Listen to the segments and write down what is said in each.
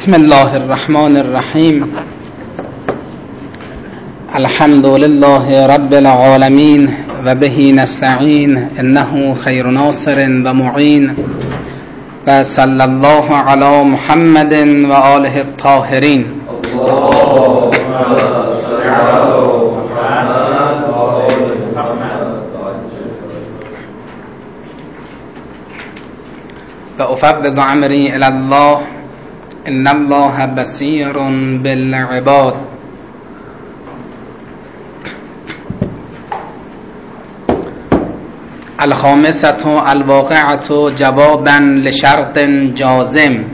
بسم الله الرحمن الرحیم. الحمد لله رب العالمین و به نستعین انه خیر ناصر و معین و صلی الله علی محمد و آله الطاهرین. و افوض امری الی الله ان الله بصیر بالعباد. الخامسة الواقعة جوابا لشرط جازم.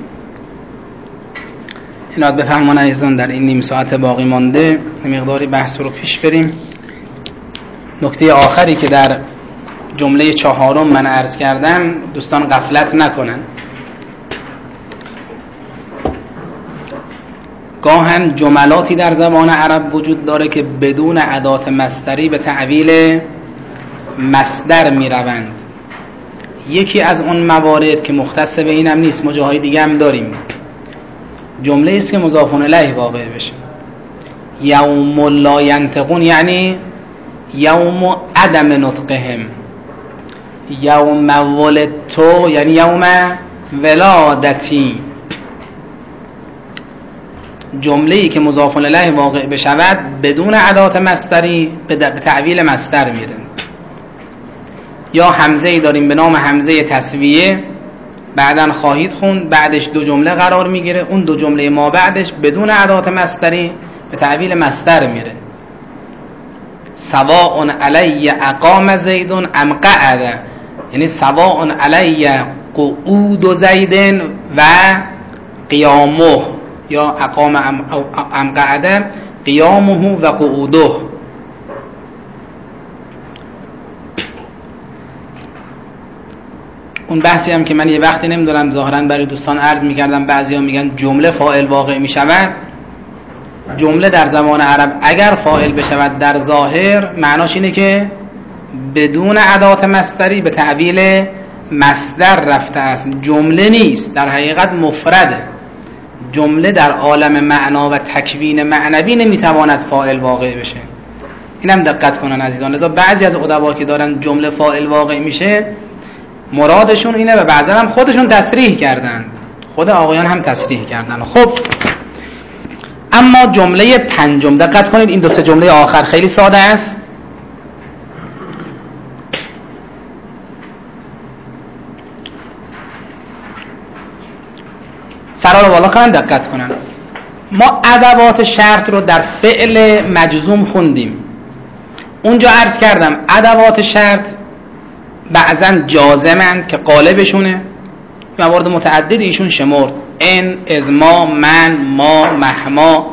اینات بفهمون عزیزان در این نیم ساعت باقی مانده مقداری بحث رو پیش بریم. نکته آخری که در جمله چهارم من عرض کردم دوستان غفلت نکنن. گاهن جملاتی در زبان عرب وجود داره که بدون ادات مصدری به تعویل مصدر می روند. یکی از اون موارد که مختص به اینم نیست، ما جاهای دیگه هم داریم، جمله است که مضاف الیه واقع بشه. یوم لا ینطقون یعنی یوم عدم نطقهم. یوم ولدتو یعنی یوم ولادتی. جمله‌ای که مضاف الیه واقع بشود بدون ادات مصدری به تعویل مصدر میره. یا حمزه‌ای داریم به نام حمزه تسویه، بعدن خواهید خوند، بعدش دو جمله قرار میگیره، اون دو جمله ما بعدش بدون ادات مصدری به تعویل مصدر میره. سواء علی اقام زید ام قعد، یعنی سواء علی قعود زید و قیامه، یا اقام ام قعد قیامه و قعوده. اون بحثی هم که من یه وقتی نمیدونم ظاهرا برای دوستان عرض میکردم، بعضیا میگن جمله فاعل واقع میشود. جمله در زبان عرب اگر فاعل بشود در ظاهر معناش اینه که بدون ادات مصدری به تعویل مصدر رفته است. جمله نیست، در حقیقت مفرده. جمله در عالم معنا و تکوین معنوی نمیتواند فاعل واقع بشه. اینم دقت کنن عزیزان. لذا بعضی از ادبا که دارن جمله فاعل واقع میشه مرادشون اینه و بعضا هم خودشون تصریح کردن، خود آقایان هم تصریح کردن. خب اما جمله پنجم دقت کنید، این دو سه جمله آخر خیلی ساده است. سرا رو بالا کنن، دقت کنن. ما ادوات شرط رو در فعل مجزوم خوندیم. اونجا عرض کردم ادوات شرط بعضن جازمند که قالبشونه، موارد متعدد ایشون شمرد: ان، از، ما، من، ما، مهما.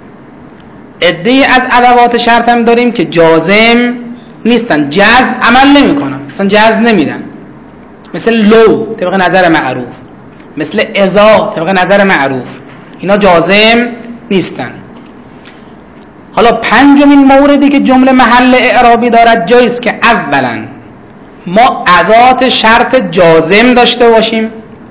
عده‌ای از ادوات شرط هم داریم که جازم نیستن، جزم عمل نمی کنن، اصلا جزم نمیدن، مثل لو طبق نظر معروف، مثل اذا طبق نظر معروف. اینا جازم نیستن. حالا پنجمین موردی که جمله محل اعرابی دارد جاییست که اولا ما ادات شرط جازم داشته باشیم.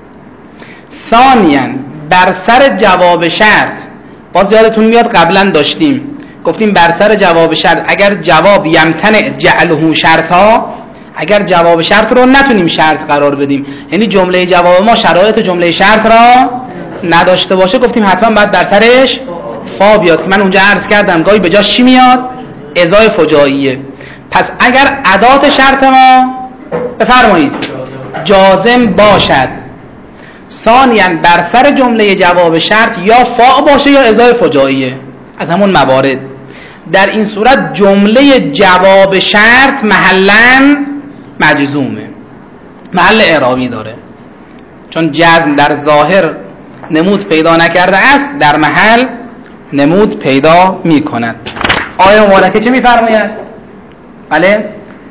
ثانیاً بر سر جواب شرط، باز یادتون میاد قبلا داشتیم گفتیم بر سر جواب شرط اگر جواب یمتنع جعله شرطا، اگر جواب شرط رو نتونیم شرط قرار بدیم، یعنی جمله جواب ما شرایط جمله شرط را نداشته باشه، گفتیم حتما باید در سرش فا بیاد که من اونجا عرض کردم گاهی به جاش چی میاد؟ ازای فجاییه. پس اگر ادات شرط ما بفرمایید جازم باشد، ثانیاً بر سر جمله جواب شرط یا فا باشه یا ازای فجاییه از همون موارد، در این صورت جمله جواب شرط محلاً مجزومه، محل اعرابی داره، چون جزم در ظاهر نمود پیدا نکرده است، در محل نمود پیدا می کند. آیه مبارکه چه می فرماید؟ بله،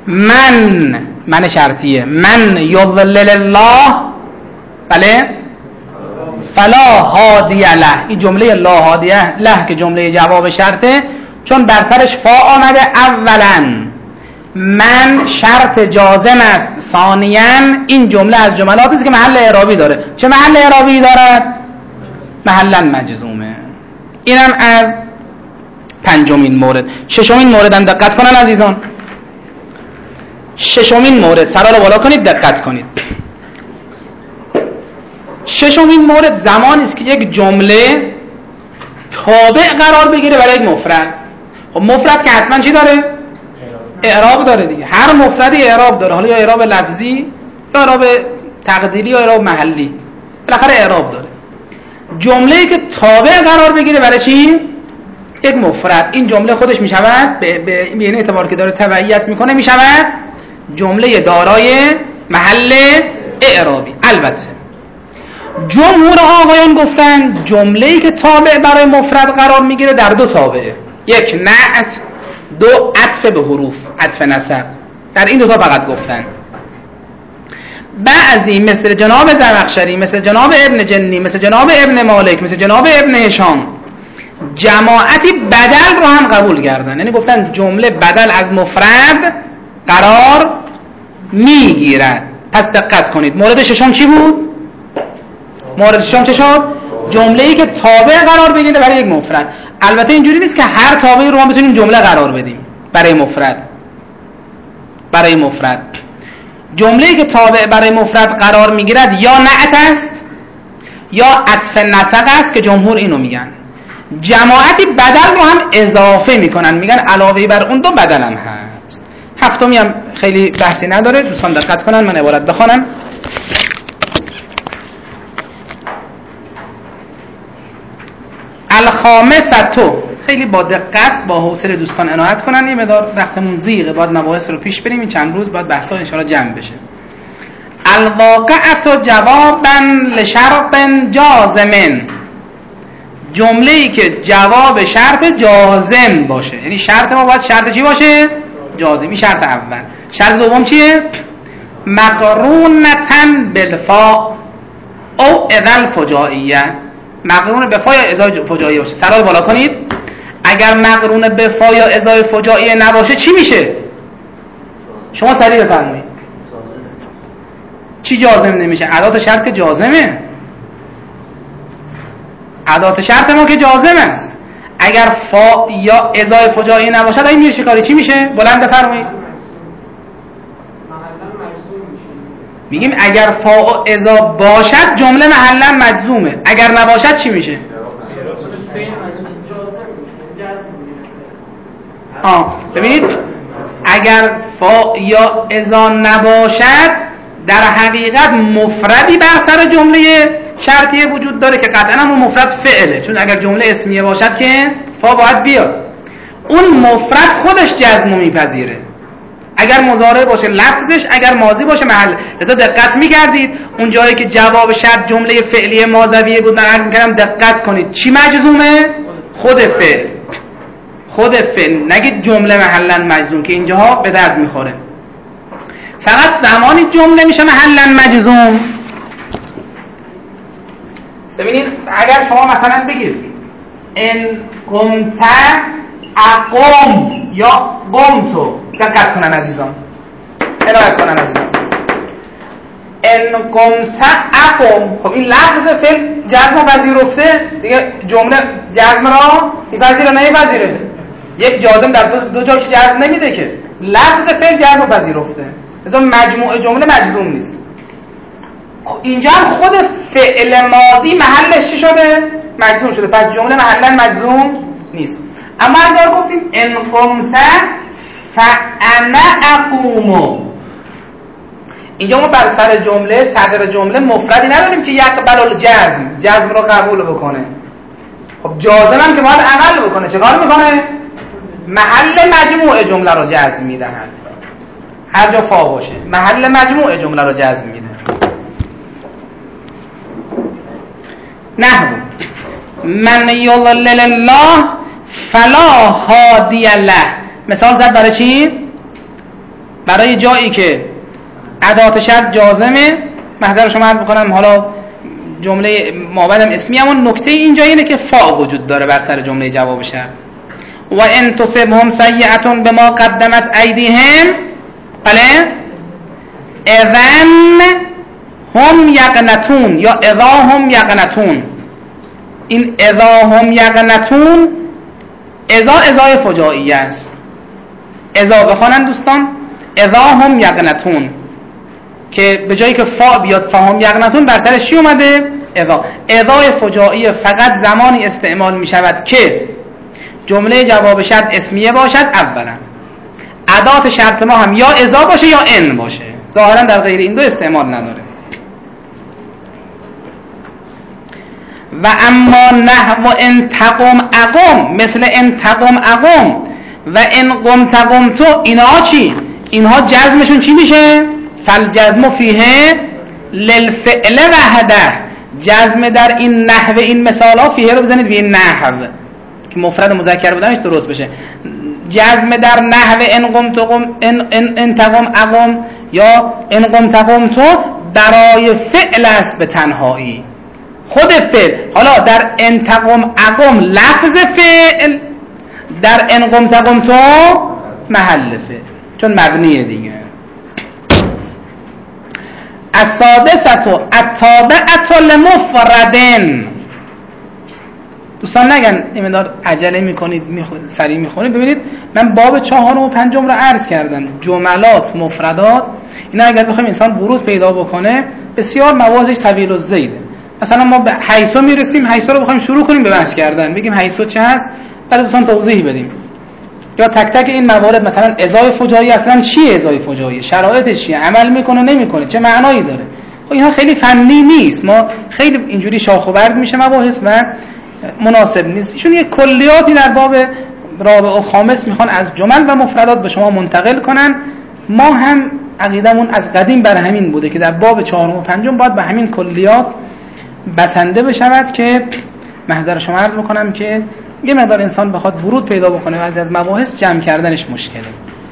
من شرطیه، من یضلل الله بله فلا هادی له. این جمله لا هادی له که جمله جواب شرطه، چون بر سرش فا آمده. اولا من شرط جازم است، ثانیاً این جمله از جملاتی است که محل اعرابی داره. چه محل اعرابی دارد؟ محلا مجزومه. اینم از پنجمین مورد. ششمین مورد هم دقت کنن عزیزان. ششمین مورد، سرا رو بالا کنید دقت کنید. ششمین مورد زمانی است که یک جمله تابع قرار بگیره برای یک مفرد. خب مفرد که حتما چی داره؟ اعراب داره دیگه. هر مفردی اعراب داره، حالا یا اعراب لفظی یا اعراب تقدیری یا اعراب محلی، بالاخره اعراب داره. جمله‌ای که تابع قرار بگیره برای چی؟ یک مفرد. این جمله خودش میشود به این اعتبار که داره تبعیت میکنه میشود جمله دارای محل اعرابی. البته جمهور آقایان گفتن جمله‌ای که تابع برای مفرد قرار میگیره در دو تابعه، یک نعت، دو عطف به حروف، عطف نسب. در این دو تا فقط گفتن. بعضی مثل جناب زمخشری، مثل جناب ابن جنی، مثل جناب ابن مالک، مثل جناب ابن هشام جماعتی بدل رو هم قبول کردن، یعنی گفتن جمله بدل از مفرد قرار میگیرد. پس دقت کنید. مورد ششم چی بود؟ مورد ششم چه شد؟ جمله‌ای که تابع قرار بگیره برای یک مفرد. البته اینجوری نیست که هر تابعی رو ما بتونیم جمله قرار بدیم برای مفرد. برای مفرد جمله‌ای که تابع برای مفرد قرار میگیرد یا نعت است یا عطف نسق است که جمهور اینو میگن. جماعتی بدل رو هم اضافه میکنن، میگن علاوه بر اون دو بدل هم هست. هفتمی هم خیلی بحثی نداره، دوستان دقت کنن. من عبارت بخونم. الخامسة، خیلی با دقت با حوصله دوستان عنایت کنن، یه مقدار وقتمون زیغه، باید مباحث رو پیش بریم. این چند روز باید بحث‌ها ان شاءالله جمع بشه. الواقعة جوابا لشرط جازم، جمله‌ای که جواب شرط جازم باشه، یعنی شرط ما باید شرط چی باشه؟ جازم. این شرط اول. شرط دوم چیه؟ مقرونة بالفاء او اذا الفجائیه، مقرون به فا یا ازای فجائیه باشه. سرای بالا کنید. اگر مقرون به فا یا ازای فجائیه نباشه چی میشه؟ شما سریع بفرمایید. چی جازم نمیشه؟ ادات شرط که جازمه. ادات شرط ما که جازم است. اگر فا یا ازای فجائیه نباشد این میشه کاری چی میشه؟ بلند بفرمایید. میگیم اگر فا و ازا باشد جمله محلا مجزومه، اگر نباشد چی میشه؟ ببینید اگر فا یا ازا نباشد در حقیقت مفردی بر سر جمله شرطیه وجود داره که قطعا هم مفرد فعله، چون اگر جمله اسمیه باشد که فا باید بیاد. اون مفرد خودش جزم میپذیره، اگر مضارع باشه لفظش، اگر ماضی باشه محل. لذا دقت میکردید اون جایی که جواب شرط جمله فعلی ماضیه بود من عرض میکردم دقت کنید چی مجزومه؟ خود فعل. خود فعل، نگید جمله محلا مجزوم که اینجاها به درد میخوره. فقط زمانی جمله میشه محلا مجزوم. ببینید اگر شما مثلا بگید ان قمت اقم یا قمتو، دقت کنن عزیزان، عنایت کنن عزیزان. ان قمت اقم، خب این لفظ فعل جزم پذیرفته دیگه، جمله جزم را میپذیره نمیپذیره؟ یک جازم در دو جا که جزم نمیده که، لفظ فعل جزم پذیرفته، لذا مجموع جمله مجزوم نیست. اینجا هم خود فعل ماضی محلش چی شده؟ مجزوم شده، پس جمله محلا مجزوم نیست. اما اگر گفتیم ان قمت فانا اقوم، اینجا ما بر سر جمله صدر جمله مفردی نداریم که یقبل الجزم، جزم رو قبول بکنه. خب جازم هم که باید عمل بکنه، چه کار میکنه؟ محل مجموع جمله رو جزم میدهد. هر جا فا باشه محل مجموع جمله رو جزم میده. نحو من یضلل الله فلا هادی له، مثال زد برای چی؟ برای جایی که ادات شرط جازمه. محضر شما عرض بکنم حالا جمله مابعدم اسمی، اما نکته اینجا اینه که فا وجود داره بر سر جمله جواب شرط. و ان تصبهم سیئة بما قدمت ایدیهم، بله، اذن هم یقنطون یا اذا هم یقنطون. این اذا هم یقنطون ازای فجائیه است. اذا بخوانن دوستان، اذا هم یقنطون که به جایی که فا بیاد فهم یقنطون برترش چی اومده؟ اذای فجائیه فقط زمانی استعمال می شود که جمله جواب شرط اسمیه باشد اولا، ادات شرط ما هم یا اذا باشه یا ان باشه. ظاهرا در غیر این دو استعمال نداره. و اما نحو ان تقم اقم، مثل ان تقم اقم و ان قمت قمت، اینها چی؟ اینها جزمشون چی میشه؟ فالجزم فیه للفعل وحده. جزم در این نحو این مثال ها، فیه رو بزنید به این نحو که مفرد مذکر بودنش درست بشه. جزم در نحو ان قمت قم، ان تقم اقم یا ان قمت قمت برای فعل است به تنهایی، خود فعل. حالا در ان تقم اقم لفظ فعل، در ان قمت قمت محل فعل، چون مبنیه دیگه. السادسة التابعة لمفردن. دوستان نگن این مقدار عجله میکنید سریع میخونید. ببینید من باب 4 و 5 رو عرض کردم. جملات، مفردات، اینا اگر بخوایم انسان ورود پیدا بکنه بسیار موازش طویل الذیله. مثلا ما به حیث میرسیم، حیث رو بخوایم شروع کنیم به بحث کردن، بگیم حیث چه هست، بعد دوستان توضیح بدیم. یا تک تک این موارد، مثلا ازای فجایی اصلا چیه، ازای فجایی شرایطش چیه، عمل میکنه نمیکنه، چه معنایی داره. خب اینها خیلی فنی نیست، ما خیلی اینجوری شاخ و برگ میشه مباحث و مناسب نیست. ایشون یک کلیاتی در باب رابع و خامس میخوان از جمل و مفردات به شما منتقل کنن. ما هم عقیدمون از قدیم بر همین بوده که در باب 4 و 5 باید به همین کلیات بسنده بشود که محضر شما عرض میکنم که یه مقدار انسان بخواد ورود پیدا بکنه و از مباحث جمع کردنش مشکله.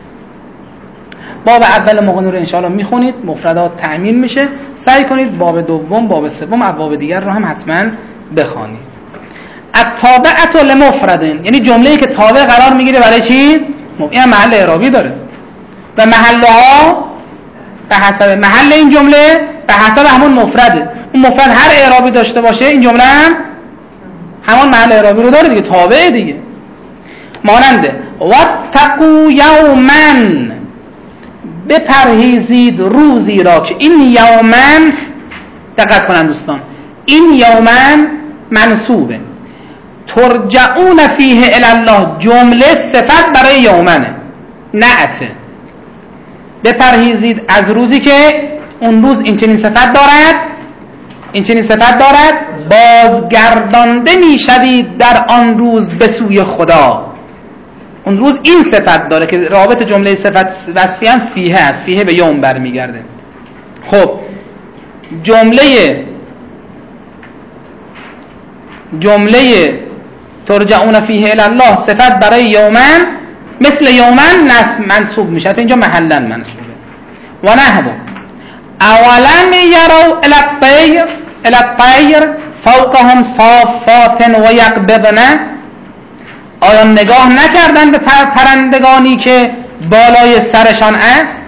باب اول مغنی رو انشاءالله میخونید، مفردات تأمین میشه. سعی کنید باب دوم، باب سوم، ابواب دیگر رو هم حتما بخونید. التابعة لمفردن یعنی جمله‌ای که تابع قرار میگیره برای چی؟ این محل اعرابی داره و محلها به حسب محل این جمله به حسب همون مفرده. اون مفرد هر اعرابی داشته باشه این جمله هم همان محل اعرابی رو داره دیگه، تابعه دیگه. ماننده واتقوا یوما، بپرهیزید روزی را که این یوما، دقت کنن دوستان، این یوما منصوبه، ترجعون فیه الی الله جمله صفت برای یومنه، نعته. بپرهیزید از روزی که اون روز این چنین صفت دارد، این چنین صفت دارد، بازگردانده میشوید در آن روز به سوی خدا. اون روز این صفت داره که رابط جمله صفت وصفی هم فیه است، فیه به یوم برمیگرده. خب جمله ترجعون فیه الی الله صفت برای یومن، مثل یومن نصب منصوب میشه، اینجا محلا منصوبه. و نحو اولم یروا الی الطیر فوقهم صافات و یقبضن، آیا نگاه نکردن به پرندگانی که بالای سرشان است؟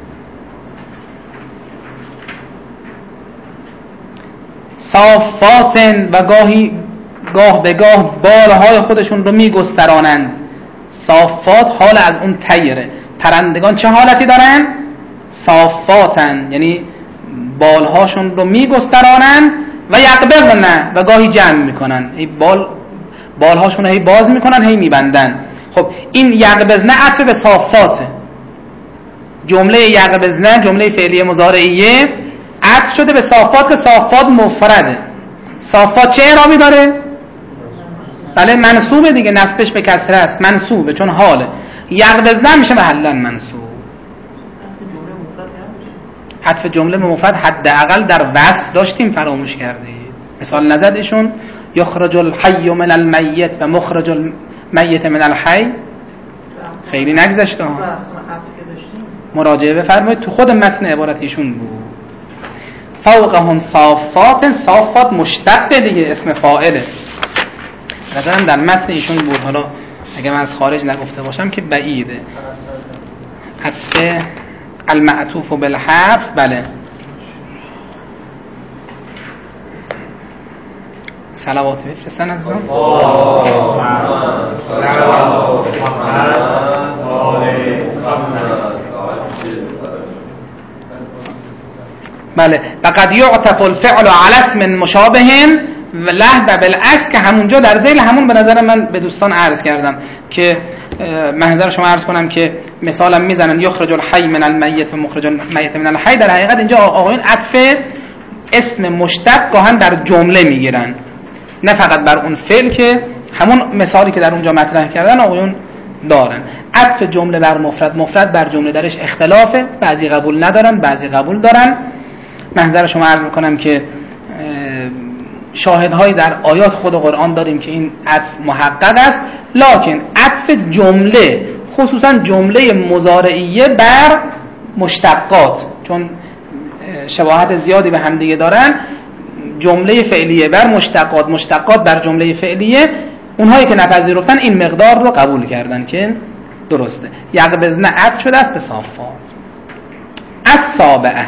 صافات و گاه به گاه بالهای خودشون رو میگسترانند. صافات حال از اون طیره. پرندگان چه حالتی دارن؟ صافاتن، یعنی بالهاشون رو میگسترانند و یقبضن و گاهی جمع میکنن، بالهاشون هی باز میکنن هی میبندن. خب این یقبضن عطف به صافاته. جمله یقبضن جمله فعلی مضارعیه عطف شده به صافات که صافات مفرده. صافات چه اعرابی داره؟ بله منصوبه دیگه، نصبش به کسره است، منصوبه چون حاله. یقبضن میشه محلا منصوب. حذف جمله مفرد حداقل در وصف داشتیم، فراموش کردید. مثال نزد ایشون یخرج الحی من المیت و مخرج المیت من الحی، خیلی نگذشته ها، مراجعه بفرمایید، تو خود متن عبارت ایشون بود. فوقهم صافات، صافات مشتق دیگه، اسم فاعله. نظرم در متن ایشون بود، حالا اگه من از خارج نگفته باشم که بعیده. عطف المعطوف بالحرف، بله. صلوات بفرستن از دان. بله فقد یعطف الفعل على اسم مشابه له و بالعکس، که همونجا در ذیل همون به نظر من به دوستان عرض کردم که محضر شما عرض کنم که مثلا میزنن یخرج الحی من المیت و مخرج المیت من الحی. در حقیقت اینجا آقایون عطف اسم مشتق گاهن در جمله میگیرن، نه فقط بر اون فعل که همون مثالی که در اونجا مطرح کردن آقایون دارن. عطف جمله بر مفرد، مفرد بر جمله درش اختلافه، بعضی قبول ندارن بعضی قبول دارن. محضر شما عرض میکنم که شاهدهایی در آیات خود قرآن داریم که این عطف محقق است، لکن عطف جمله خصوصا جمله مضارعیه بر مشتقات چون شباهت زیادی به همدیگه دارن، جمله فعلیه بر مشتقات، مشتقات بر جمله فعلیه، اونهایی که نپذیرفتن این مقدار رو قبول کردن که درسته. یقبضن عطف شده است به صافات. السابعه،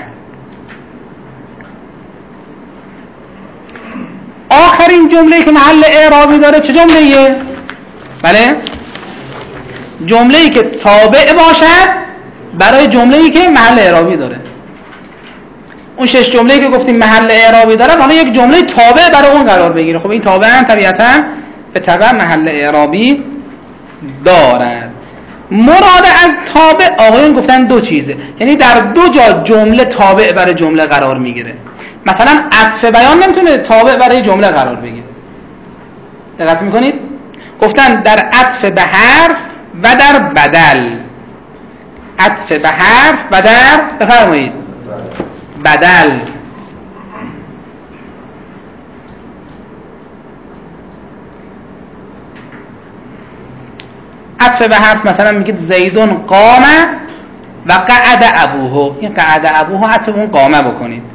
آخرین جمله‌ای که محل اعرابی داره چه جمله‌ایه؟ بله، جمله‌ای که تابع باشد برای جمله‌ای که محل اعرابی داره. اون 6 جمله‌ای که گفتیم محل اعرابی داره، حالا یک جمله تابع برای اون قرار بگیره. خب این تابع هم طبیعتاً به تبع محل اعرابی دارد. مراد از تابع آقایون گفتن دو چیزه، یعنی در دو جا جمله تابع برای جمله قرار میگیره. مثلا عطف بیان نمیتونه تابع برای جمله قرار بگیره. دقت میکنید؟ گفتن در عطف به حرف و در بدل. عطف به حرف و در بفرمایید بدل. عطف به حرف مثلا میگید زیدون قام و قعد ابوه. این قعد ابوه عطف اون قامه بکنید.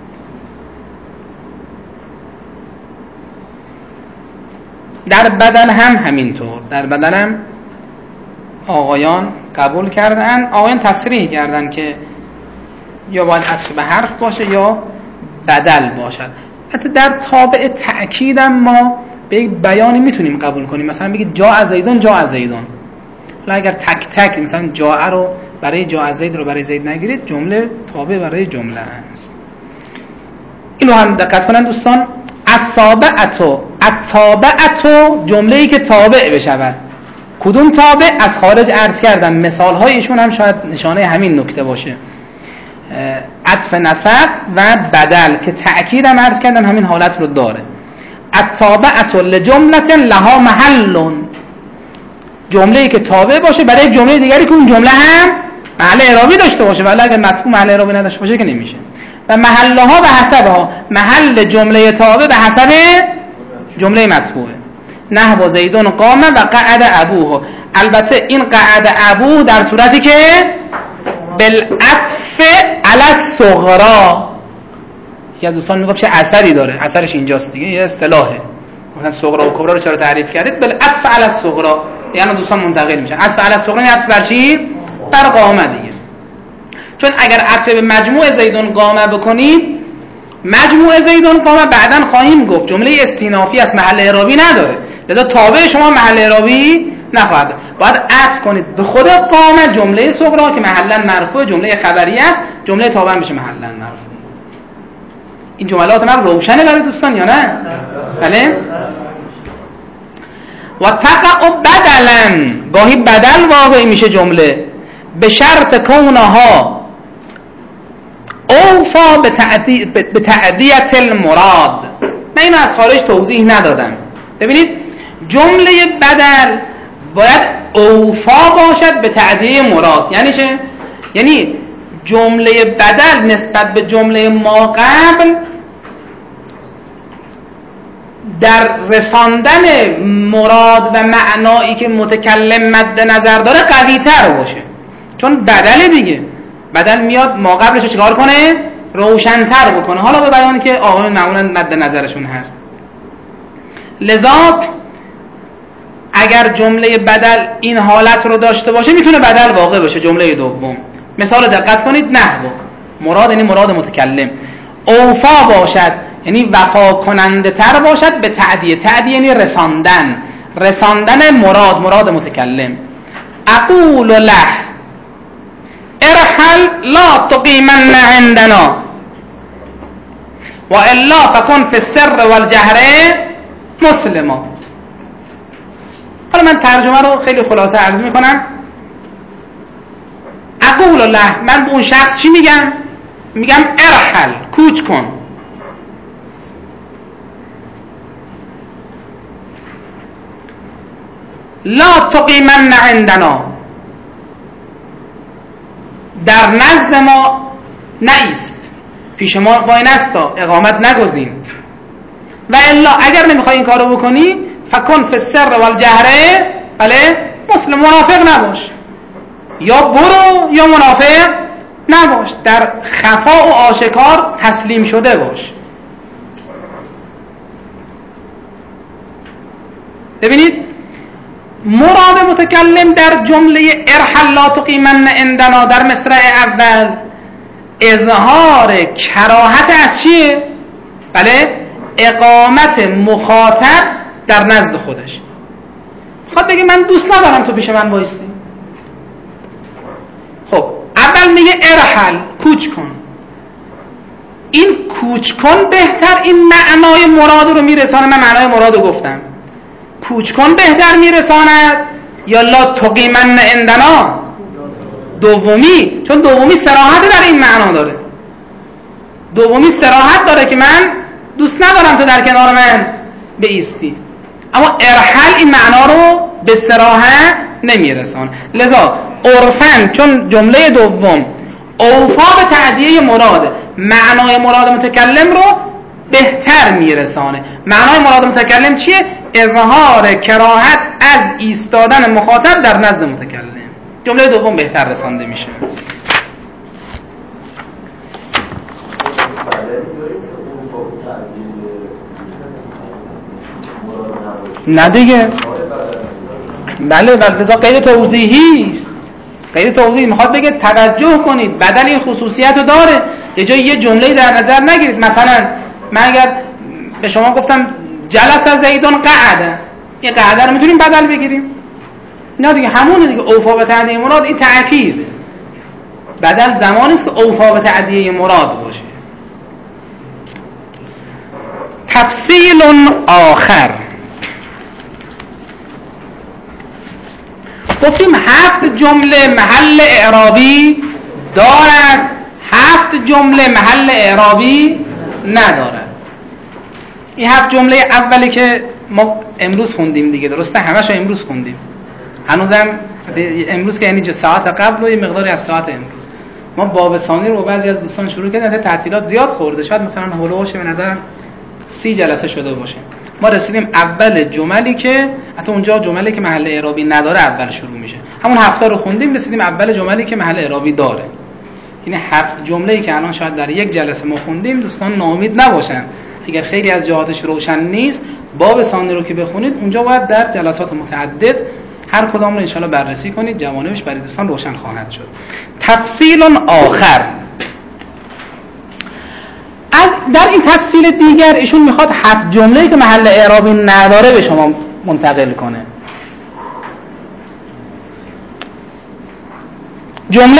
در بدل هم همینطور. در بدل هم آقایان قبول کردن، آقایان تصریح کردن که یا باید عطف به حرف باشه یا بدل باشد. حتی در تابع تأکید هم ما به یک بیانی میتونیم قبول کنیم، مثلا بگید جاء زیدون جاء زیدون. حالا اگر تک تک مثلا جاء رو برای جاء زید رو برای زید نگیرید، جمله تابع برای جمله است. اینو هم دقت کنن دوستان. التابعه جمله‌ای که تابع بشود. کدوم تابع؟ از خارج عرض کردم، مثال هایشون هم شاید نشانه همین نکته باشه. عطف نسق و بدل که تأکید هم عرض کردم همین حالت رو داره. التابعه لجمله لها محل، جمله‌ای که تابع باشه برای جمله دیگری که اون جمله هم محل اعرابی داشته باشه، ولی اگر مطلوب محل اعرابی نداشته باشه که نمیشه. و محلها به حسبها، محل جمله تابع به حسب جمله مطبوعه. نحو زیدون قام و قعد ابوه. البته این قعد ابوه در صورتی که بالعطف علی الصغرا. یکی از دوستان میگفت چه اثری داره، اثرش اینجاست دیگه، یه اصطلاحه. مثلا صغرا و کبرا رو چرا تعریف کردید؟ بالعطف علی الصغرا، یعنی دوستان منتقل میشن. عطف علی الصغرا یعنی عطف بر چی؟ بر قامه دیگه. چون اگر عطف به مجموع زیدون قامه بکنید، مجموع زیدون قامه بعداً خواهیم گفت جمله استینافی از محل اعرابی نداره، لذا تابع شما محل اعرابی نخواهد. باید عطف کنید به خود قامه جمله صغرا که محلاً مرفوع، جمله خبری است، جمله تابع میشه محلاً مرفوع. این جملات من روشنه برای دوستان یا نه؟ بله. و تقع بدلاً، گاهی بدل واقع میشه جمله، به شرط کونها اوفا به تعدیت المراد. من اینو از خارج توضیح ندادم. ببینید جمله بدل باید اوفا باشد به تعدیه مراد. یعنی چه؟ یعنی جمله بدل نسبت به جمله ما قبل در رساندن مراد و معنایی که متکلم مد نظر داره قوی تر باشه. چون بدل دیگه، بدل میاد ما قبلش رو چیکار کنه؟ روشن‌تر بکنه، حالا به بیانی که آقایون معمولاً مد نظرشون هست. لذا اگر جمله بدل این حالت رو داشته باشه میتونه بدل واقع باشه. جمله دوم مثال دقت کنید، نحو مراد یعنی مراد متکلم، اوفا باشد یعنی وفا کننده تر باشد به تعدیه. تعدیه یعنی رساندن، رساندن مراد متکلم. اقول له ارحل لا تقیمن عندنا و الا فکن فی السر والجهر مسلما. حالا من ترجمه رو خیلی خلاصه عرض میکنم. اقول له، من به اون شخص چی میگم؟ میگم ارحل، کوچ کن. لا تقیمن عندنا، در نزد ما نایست، پیش ما وای نستا، اقامت نگزین. و الا اگر نمیخوای این کارو بکنی فکن فی السر والجهر، بله، مسلم، منافق نباش، یا برو یا منافق نباش، در خفا و آشکار تسلیم شده باش. ببینید مراد متکلم در جمله ارحل لا تقیمن عندنا در مصرع اول اظهار کراهت از چیه؟ بله، اقامت مخاطب در نزد خودش. خب بگه من دوست ندارم تو پیش من بایستی. خب اول میگه ارحل، کوچ کن. این کوچ کن بهتر این معنای مراد رو میرسانه. من معنای مراد رو گفتم، کوچ کن بهتر میرساند یا لا تقیمن عندنا؟ دومی، چون دومی صراحت در این معنا داره. دومی صراحت داره که من دوست ندارم تو در کنار من بایستی. اما ارحل این معنا رو به صراحت نمیرسان. لذا عرفاً چون جمله دوم اوفا به تعدیه مراد، معنای مراد متکلم رو بهتر میرسانه. معنای مراد متکلم چیه؟ اظهار کراهت از ایستادن مخاطب در نزد متکلم. جمله دوم بهتر رسانده میشه. نه دیگه، بله، بلکه قید توضیحی است. قید توضیحی میخواد بگه توجه کنید، بدل این خصوصیت رو داره. یه جایی یه جمله در نظر نگیرید. مثلا من اگر به شما گفتم جلس زیدون قعده، این قعده رو میتونیم بدل بگیریم؟ نه دیگه، همونه دیگه. اوفا به تعدیه مراد این تأکید. بدل زمانی است که اوفا به تعدیه مراد باشه. تفصیل آخر، گفتیم 7 جمله محل اعرابی دارد، 7 جمله محل اعرابی ندارد. این 7 جمله اولی که ما امروز خوندیم دیگه، درسته؟ همش رو امروز خوندیم. هنوزم امروز که یعنی ساعت قبل و یه مقداری از ساعت امروز ما باب ثانی رو بعضی از دوستان شروع کردن. تعطیلات زیاد خورده، شاید مثلا هولوش به نظرم 30 جلسه شده باشه. ما رسیدیم اول جملی که حتی اونجا جملی که محل اعرابی نداره اول شروع میشه. همون 7 رو خوندیم، رسیدیم اول جملی که محل اعرابی داره. این 7 جمله‌ای که الان شاید در یک جلسه ما خوندیم، دوستان ناامید نباشن. اگر خیلی از جهاتش روشن نیست، باب ثانی رو که بخونید اونجا باید در جلسات متعدد هر کدام رو انشالله بررسی کنید، جوانبش برای دوستان روشن خواهد شد. تفصیل آخر، در این تفصیل دیگر ایشون میخواد 7 جمله‌ای که محل اعرابی نداره به شما منتقل کنه. جمله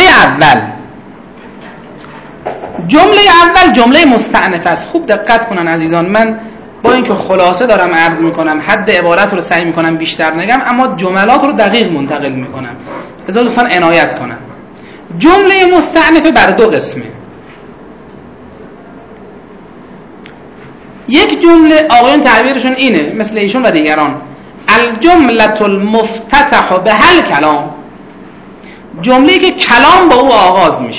اول جمله مستأنفه است. خوب دقت کنن عزیزان، من با اینکه خلاصه دارم عرض میکنم، حد عبارت رو سعی میکنم بیشتر نگم، اما جملات رو دقیق منتقل میکنم، لذا دوستان عنایت کنن. جمله مستأنفه بر 2 قسمه. یک جمله آقایان تعبیرشون اینه، مثل ایشون و دیگران، الجملة المفتتح به هل کلام، جمله‌ای که کلام با او آغاز میشه.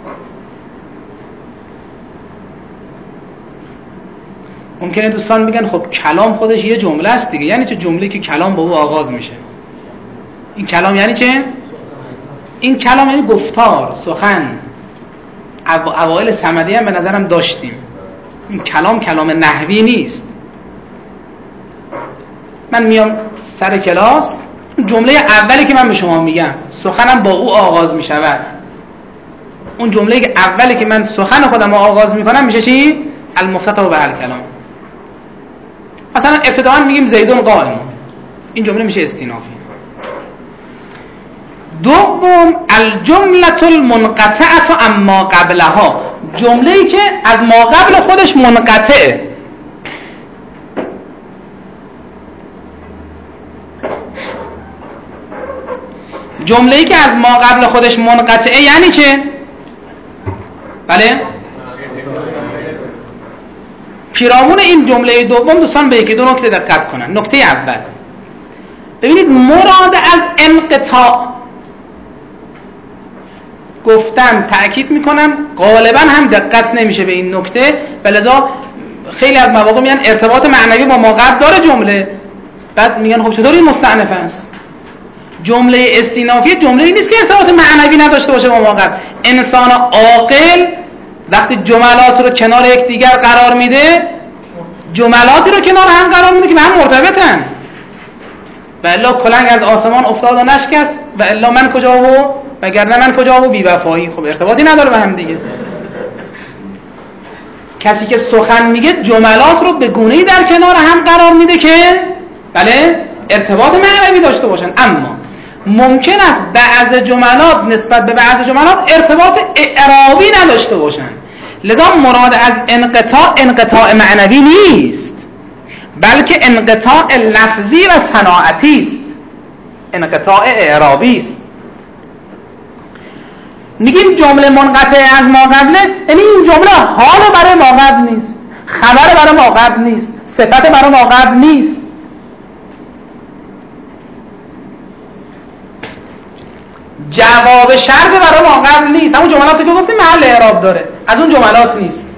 ممکنه دوستان بگن خب کلام خودش یه جمله است دیگه، یعنی چه جمله‌ای که کلام با او آغاز میشه؟ این کلام یعنی چه؟ این کلام یعنی گفتار، سخن. اوایل صمدی هم به نظرم داشتیم. این کلام نحوی نیست. من میام سر کلاس، جمله اولی که من به شما میگم سخنم با او آغاز میشود، اون جمله که اولی که من سخن خودم آغاز میکنم میشه چی؟ المفتتح به الکلام. مثلا ابتداء میگیم زیدون قائم، این جمله میشه استینافی. دوم الجمله المنقطعه اما قبلها، جمله‌ای که از ما قبل خودش منقطعه. جمله‌ای که از ما قبل خودش منقطعه یعنی چه؟ بله؟ پیرامون این جمله دوم دوستان به یکی دو نکته دقت کنن. نکته اول، ببینید مراد از انقطاع گفتم، تأکید میکنم غالبا هم دقت نمیشه به این نکته، ولذا خیلی از مواقع میگن ارتباط معنوی با ما قبل داره جمله، بعد میگن خب چطور این مستأنف است؟ جمله استینافی جمله‌ای نیست که ارتباط معنوی نداشته باشه با ما قبل. انسان عاقل وقتی جملات رو کنار یکدیگر قرار میده، جملاتی رو کنار هم قرار میده که به هم مرتبطن. و الا کلنگ از آسمان افتاد و نشکست، و الا من کجا و وگرنه من کجا و بی‌وفایی. خب ارتباطی نداره به هم دیگه. کسی که سخن میگه جملات رو به گونه‌ای در کنار هم قرار میده که بله ارتباط معنوی داشته باشن. اما ممکن است بعض جملات نسبت به بعض جملات ارتباط اعرابی نداشته باشن. لذا مراد از انقطاع معنوی نیست، بلکه انقطاع لفظی و صناعتی است، انقطاع اعرابی است. میگیم جمله منقطع از ما قبله، یعنی این جمله حال برای ما قبل نیست، خبر برای ما قبل نیست، صفت برای ما قبل نیست. جواب شرط برای ما قبل نیست. همون جملاتی که گفتیم محل اعراب داره، از اون جملات نیست.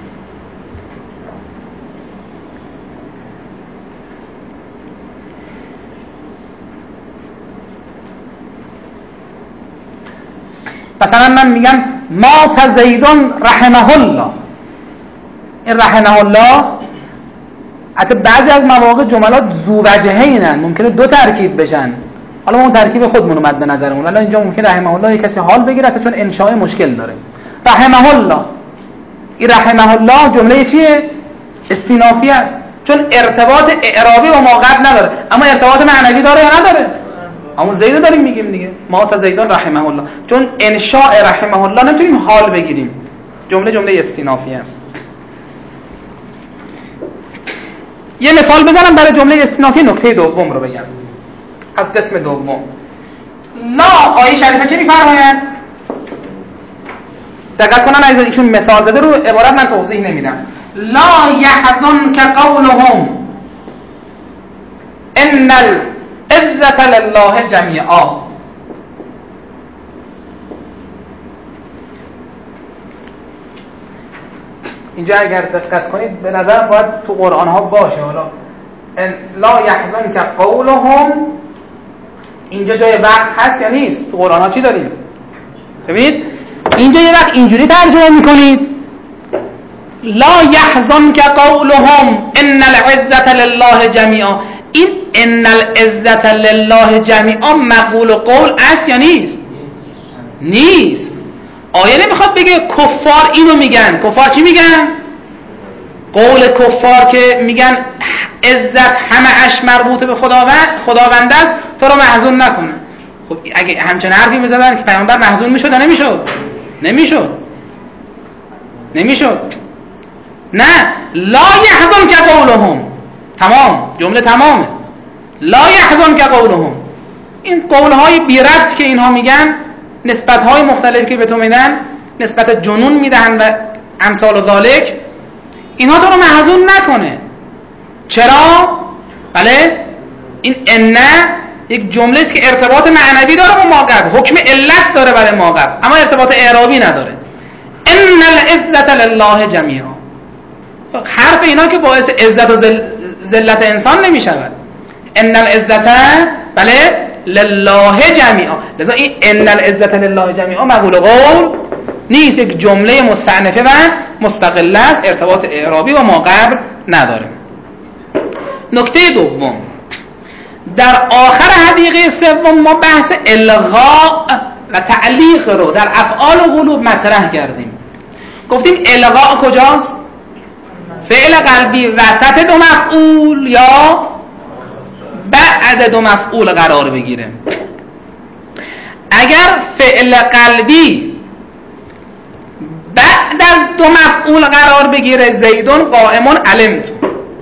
مثلا من میگم مات زیدون رحمه الله. این رحمه الله حتی بعضی از مواقع جملات ذو وجهینن، ممکنه دو ترکیب بشن. حالا اون ترکیب خودمون اومد به نظرمون، ولی اینجا ممکن رحمه الله کسی حال بگیره چون انشاء مشکل داره. رحمه الله، این رحمه الله جمله چیه؟ استینافی است، چون ارتباط اعرابی با ما قبل نداره، اما ارتباط معنوی داره یا نداره؟ اما زیدو داریم میگیم دیگه، مات زیدون رحمه الله، چون انشاء رحمه الله نمیتونیم حال بگیریم. جمله استینافی است. یه مثال بزنم برای جمله استینافی. نکته دوم رو بگم از قسم دوم. لا آیه شریفه چه میفرماید؟ دقت کنن، اگه ایشون مثال بده رو عبارت من توضیح نمیدم. لا یحزنک قولهم ان العزة لله جمیعا. اینجا اگر دقت کنید به نظر باید تو قرآن ها باشه. حالا لا یحزنک قولهم اینجا جای وقت هست یا نیست؟ تو قرآن ها چی داریم؟ ببینید اینجا یه وقت اینجوری ترجمه میکنید لا یحزنک قولهم ان العزة لله جمیعا. این ان العزة لله جمیعا مقول قول است یا نیست؟ نیست. آیه نمیخواد بگه کفار اینو میگن. کفار چی میگن؟ قول کفار که میگن عزت همه اش مربوط به خداوند است، تو رو محزون نکنه. خب اگه همچنین حرفی میزدن که پیامبر محزون میشد یا نمیشد؟ نه، لا یحزنک قولهم، تمام، جمله تمامه. لا یحزنک قولهم، این قولهای بی ربط که اینها میگن، نسبتهای مختلفی که به تو میدن، نسبت جنون میدهن و امثال ذالک، اینها تو رو محزون نکنه. چرا؟ بله این ان یک جمله است که ارتباط معنوی داره با ما قبل، حکم علت داره برای ما قبل، اما ارتباط اعرابی نداره. ان العزة لله جمیعا، حرف اینا که باعث عزت و ذلت انسان نمیشود. ان العزة بله لله جمیعا. لذا این ان العزة لله جمیعا مقول قول نیست، یک جمله مستأنفه و مستقله است، ارتباط اعرابی با ما قبل نداره. نکته دوم، در آخر حدیقه سوم ما بحث الغاء و تعلیق رو در افعال و قلوب مطرح کردیم. گفتیم الغاء کجاست؟ فعل قلبی وسط دو مفعول یا بعد دو مفعول قرار بگیره. اگر فعل قلبی بعد از دو مفعول قرار بگیره، زیدون قائمون علمتو،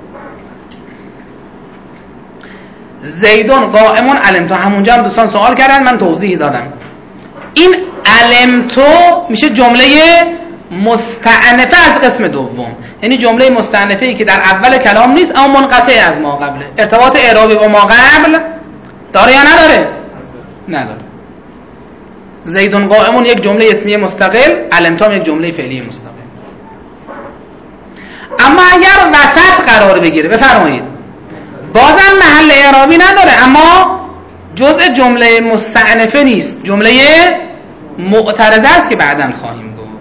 زیدون قائمون علمتو، همونجا هم دوستان سوال کردن من توضیح دادم. این علمتو میشه جمله مستأنفه از قسم دوم، یعنی جمله مستأنفه ای که در اول کلام نیست اما منقطع از ما قبله. ارتباط اعرابی با ما قبل داره یا نداره؟ نداره. زیدون قائمون یک جمله اسمیه مستقل، علمتو هم یک جمله فعلی مستقل. اما اگر وسط قرار بگیره، بفرمایید، بازم محل اعرابی نداره اما جزء جمله مستأنفه نیست، جمله معترضه است که بعداً خواهیم گفت.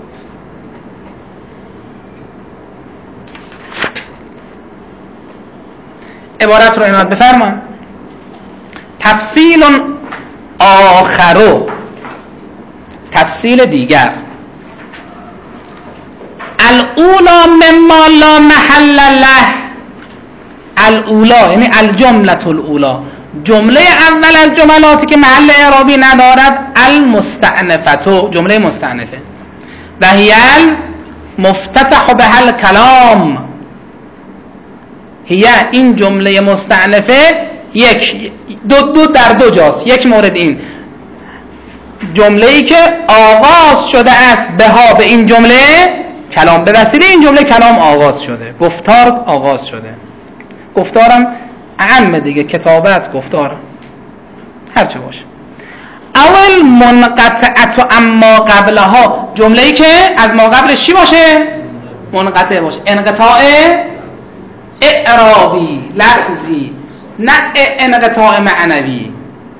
عبارت رو عنایت بفرمایید. تفصیل آخر، تفصیل دیگر، الاولا مما لا محل له، الاولا یعنی الجمله الاولا، جمله اول از جملاتی که محل اعرابی ندارد، المستأنفه، جمله مستأنفه، و هی المفتتح بها الکلام، هی این جمله مستأنفه یک دو در دو جاست. یک مورد این جمله‌ای که آغاز شده است بها، به این جمله کلام، به وسیله این جمله کلام آغاز شده، گفتار آغاز شده. گفتارم اعم دیگه، کتابت، گفتار، هر چه باشه. اول منقطعت اما قبلها، جمله‌ای که از ما قبلش چی باشه؟ منقطع باشه. انقطاع اعرابی لفظی، نه انقطاع معنوی.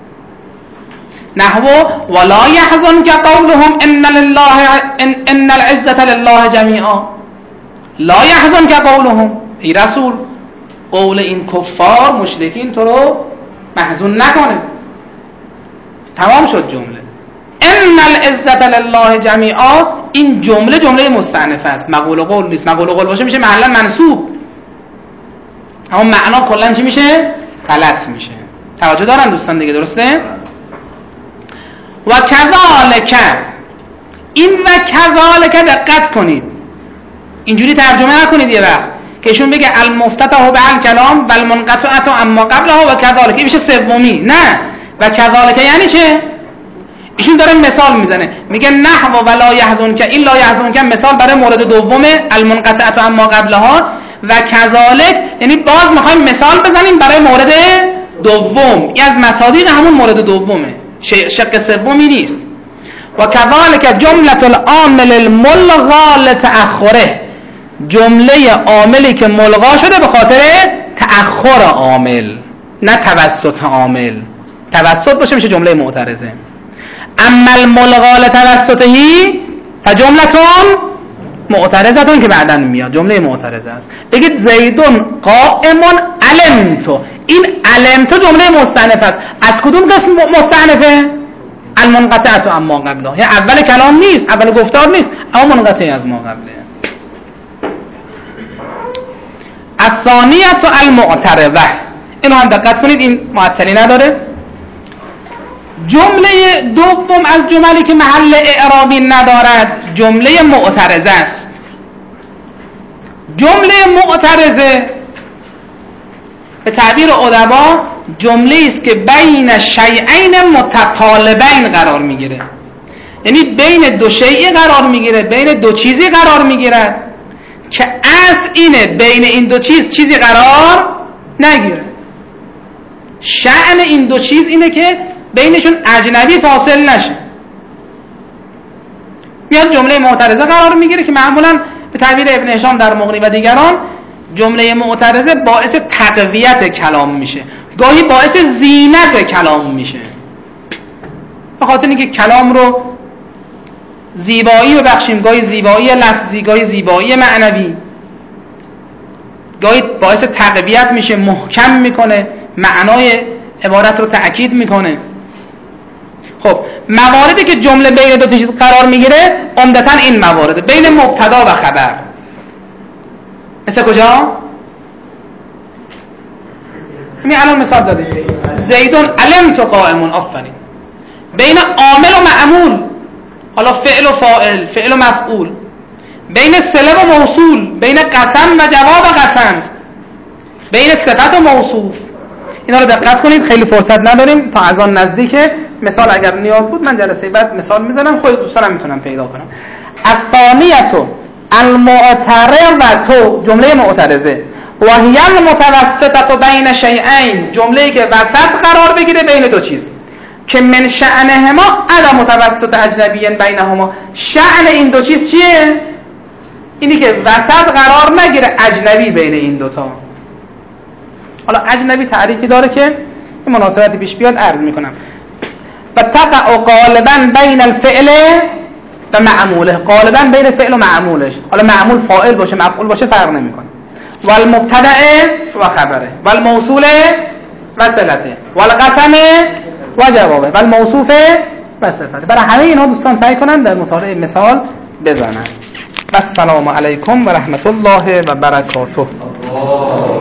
نحو ولا يحزنك قولهم ان العزة لله جميعا، لا يحزنك قولهم، ای رسول قول این کفار مشرکین تو رو محزون نکنه. تمام شد جمله. ان العزة لله جميعا، این جمله مستأنفه است، مقول قول نیست. مقول قول باشه میشه محلا منصوب، اما معنا کلا چی میشه؟ غلط میشه. توجه دارن دوستان دیگه، درسته؟ و کذالک، این و کذالک دقت کنید، اینجوری ترجمه نکنید یه وقت که ایشون بگه المفتتح به الکلام و المنقطعت اما قبلها و کذالک، این میشه سومی. نه، و کذالک یعنی چه؟ ایشون داره مثال میزنه، میگه نحو ولا یحزنک، این لا یحزنک مثال برای مورد دومه، المنقطعت اما قبلها، و کذالک یعنی باز میخوایم مثال بزنیم برای مورد دوم. این از مصادیق همون مورد دومه، شق سومی نیست. و کذالک جمله العامل الملغى لتأخره، جمله عاملی که ملغا شده به خاطر تأخر عامل، نه توسط عامل. توسط باشه میشه جمله معترضه. اما الملغا لتوسطهی فجملتون معترضتون که بعداً میاد، جمله معترضه است. بگید زیدون قائمون علمتو، این علمتو جمله مستأنفه است. از کدوم قسم مستأنفه؟ المنقطعت اما قبلها، یعنی اول کلام نیست، اول گفتار نیست، اما منقطع از ما قبله. الثانیه المعترضه، اینو هم دقت کنید، این معطلی نداره. جمله دوم از جملی که محل اعرابی ندارد جمله معترضه است. جمله معترضه به تعبیر ادبا جمله است که بین شیئین متقالبین قرار میگیره، یعنی بین دو شیئی قرار میگیره، بین دو چیزی قرار میگیره که اصل اینه بین این دو چیز چیزی قرار نگیره. شأن این دو چیز اینه که بینشون اجنبی فاصل نشه. میاد جمله معترضه قرار میگیره که معمولا به تعبیر ابن هشام در مغنی و دیگران جمله معترضه باعث تقویت کلام میشه، گاهی باعث زینت کلام میشه، به خاطر اینکه کلام رو زیبایی ببخشیم، گاهی زیبایی لفظی، گاهی زیبایی معنوی، گاهی باعث تقویت میشه، محکم میکنه، معنای عبارت رو تأکید میکنه. خب مواردی که جمله بین دو چیز قرار میگیره عمدتاً این موارد، بین مبتدا و خبر، مثل کجا؟ همین الان مثال زدیم زیدون علمت قائمون. آفرین. بین عامل و معمول، حالا فعل و فاعل، فعل و مفعول، بین صله و موصول، بین قسم و جواب قسم، بین صفت و موصوف. اینا رو دقت کنید، خیلی فرصت نداریم تا از آن نزدیکه. مثال اگر نیاز بود من جلسه بعد مثال میزنم، خود دوستانم میتونم پیدا کنم. الثانیه المعترضه، جمله معترضه، و هی المتوسطه بین شیئین، جمله‌ای که وسط قرار بگیره بین دو چیز، که من شأنهما عدم متوسط اجنبی بینهما. شأن این دو چیز چیه؟ اینی که وسط قرار نگیره اجنبی بین این دوتا. حالا اجنبی تعریفی داره که این مناسبتی پیش بیاد عرض میکنم. و تقع غالبا بین الفعل و معموله، غالبا بین فعل و معمولش، حالا معمول فاعل باشه مفعول باشه فرق نمیکنه. و المبتدأ و خبره، و الموصول و صلته، و القسم و جوابه، و الموصوف و صفته. برای همه اینها دوستان سعی کنن در مطالعه مثال بزنن. و السلام علیکم و رحمت الله و برکاته.